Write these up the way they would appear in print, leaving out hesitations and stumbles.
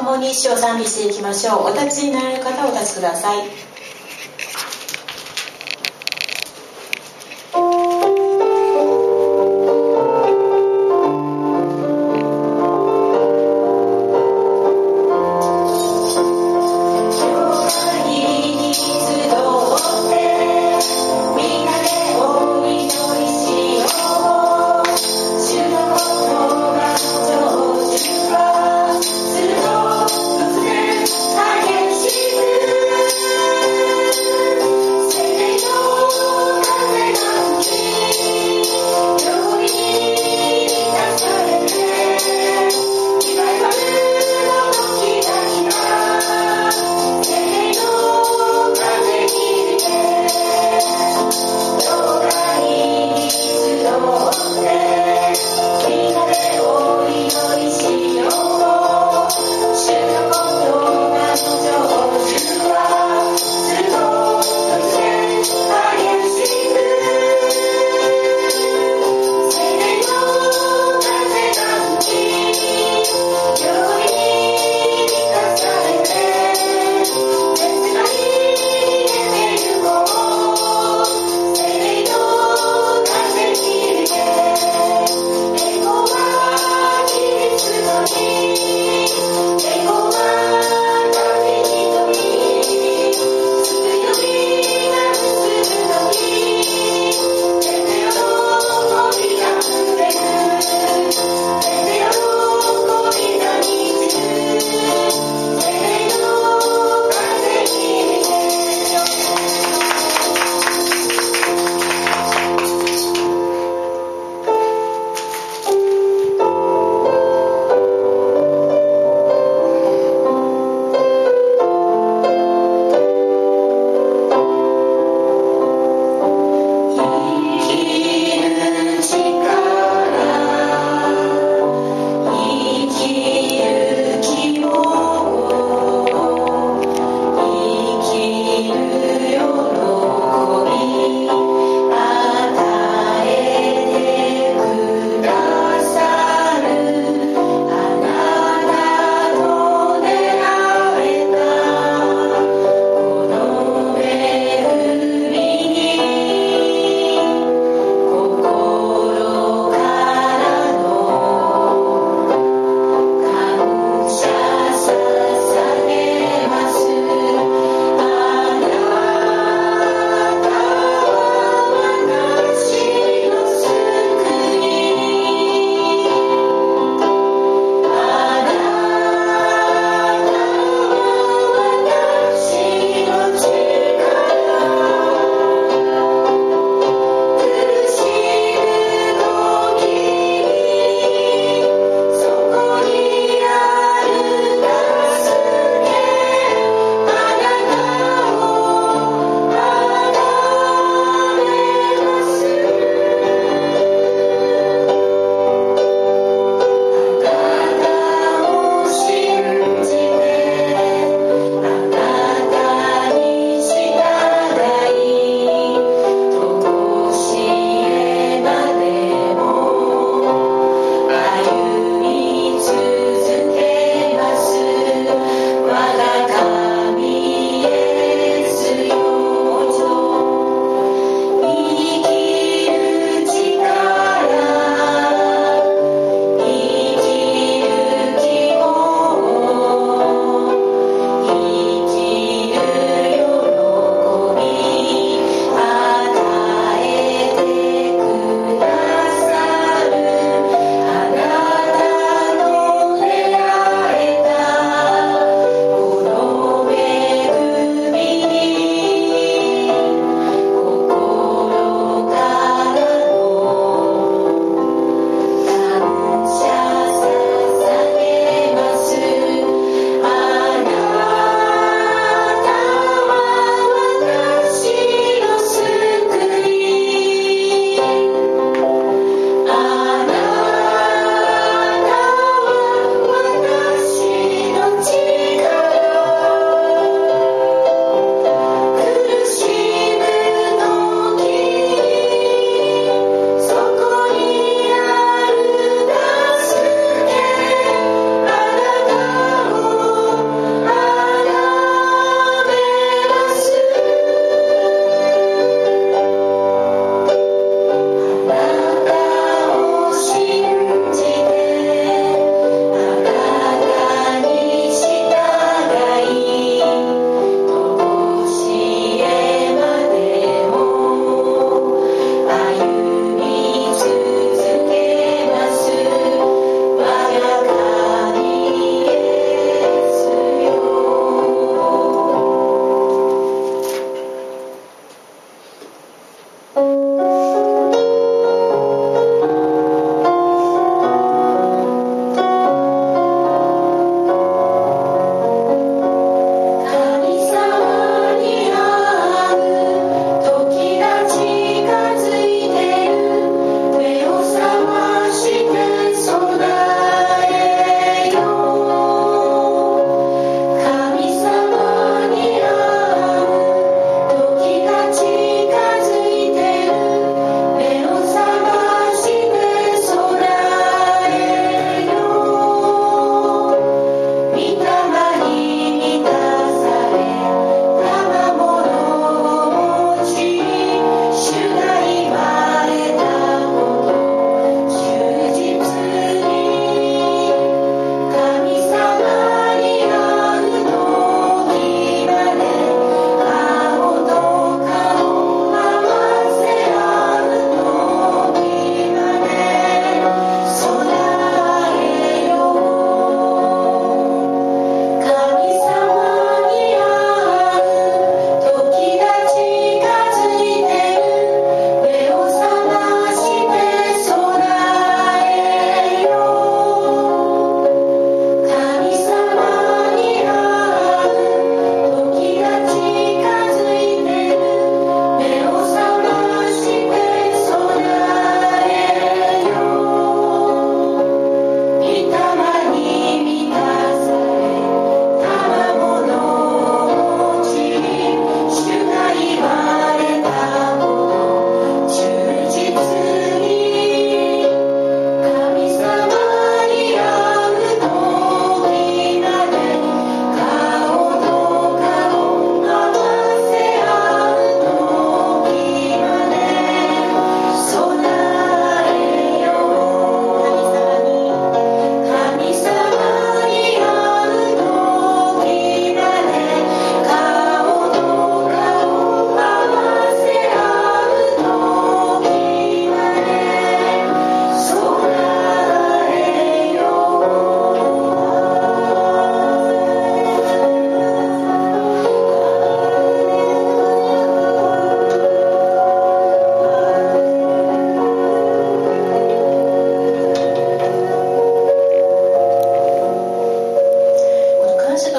共に主を賛美していきましょう。お立ちになられる方はお立ちください。 激しく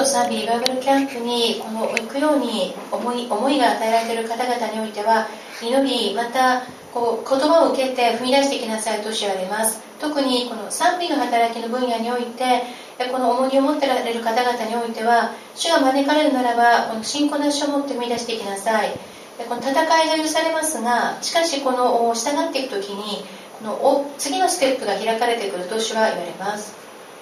と賛美リバイバルキャンプに行くように思いが与えられている方々においては、祈り、また言葉を受けて踏み出していきなさいと教えられます。特にこの賛美の働きの分野において、この重荷を持っておられる方々においては、主が招かれるならばこの信仰の足を持って踏み出していきなさい。この戦いが許されますが、しかしこの従っていくときにこの次のステップが開かれてくると主は言われます。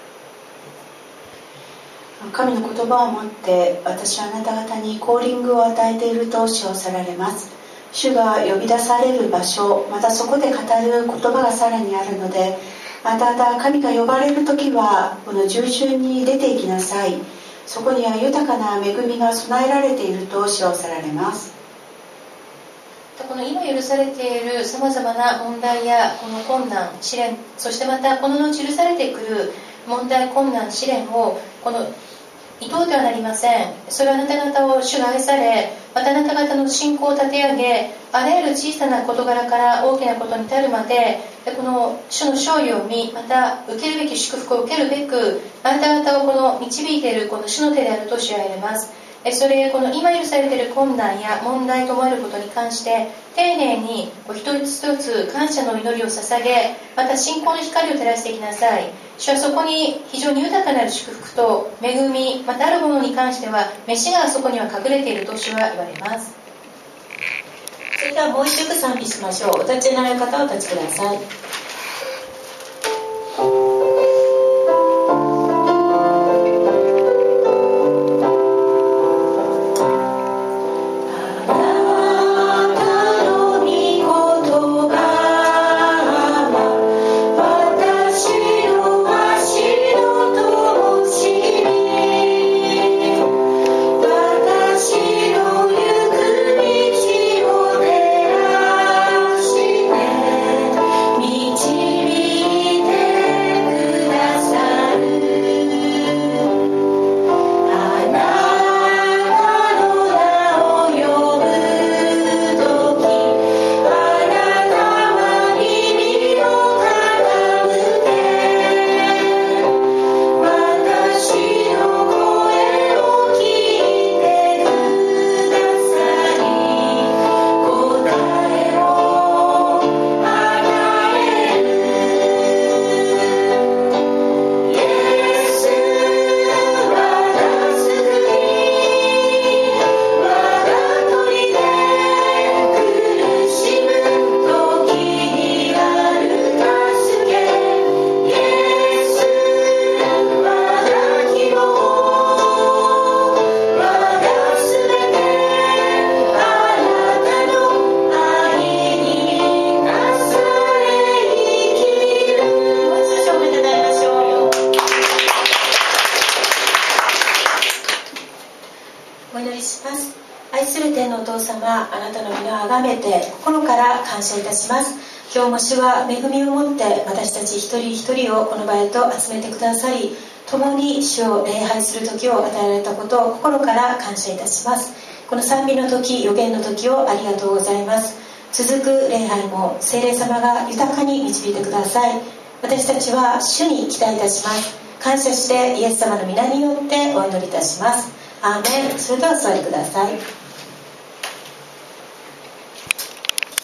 神の言葉を持って私はあなた方にコーリングを与えていると主はおっしゃられます。主が呼び出される場所、またそこで語る言葉がさらにあるので、あなた方神が呼ばれるときはこの従順に出ていきなさい。そこには豊かな恵みが備えられていると主はおっしゃられます。 この今許されているさまざまな問題やこの困難、試練、そしてまたこの後許されてくる問題、困難、試練をこの厭うてはなりません。それはあなた方を主が愛され、またあなた方の信仰を立て上げ、あらゆる小さな事柄から大きなことに至るまで、この主の勝利を見、また受けるべき祝福を受けるべく、あなた方をこの導いているこの主の手であると主は言われます。それこの今許されている困難や問題と思えることに関して丁寧に一つ一つ感謝の祈りを捧げ、また信仰の光を照らしていきなさい。主はそこに非常に豊かなる祝福と恵み、またあるものに関しては飯がそこには隠れていると主は言われます。それではもう一曲賛美しましょう。お立ちになられる方はお立ちください。今日も主は恵みを持って私たち一人一人をこの場へと集めてくださり、共に主を礼拝する時を与えられたことを心から感謝いたします。この賛美の時、予言の時をありがとうございます。続く礼拝も聖霊様が豊かに導いてください。私たちは主に期待いたします。感謝してイエス様の皆によってお祈りいたします。アーメン。それではお座りください。